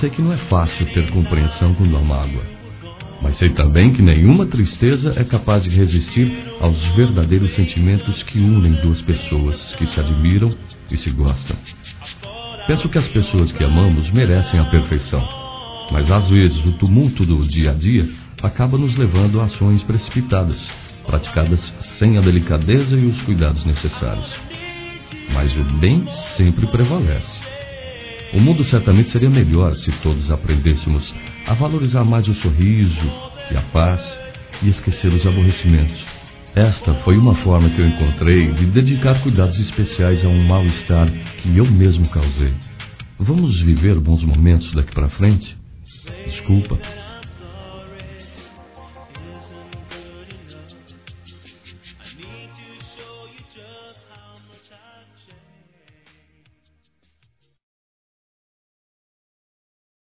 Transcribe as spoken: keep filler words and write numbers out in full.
Sei que não é fácil ter compreensão quando há mágoa, mas sei também que nenhuma tristeza é capaz de resistir aos verdadeiros sentimentos que unem duas pessoas que se admiram e se gostam. Penso que as pessoas que amamos merecem a perfeição, mas às vezes o tumulto do dia a dia acaba nos levando a ações precipitadas, praticadas sem a delicadeza e os cuidados necessários. Mas o bem sempre prevalece. O mundo certamente seria melhor se todos aprendêssemos a valorizar mais o sorriso e a paz e esquecer os aborrecimentos. Esta foi uma forma que eu encontrei de dedicar cuidados especiais a um mal-estar que eu mesmo causei. Vamos viver bons momentos daqui para frente? Desculpa.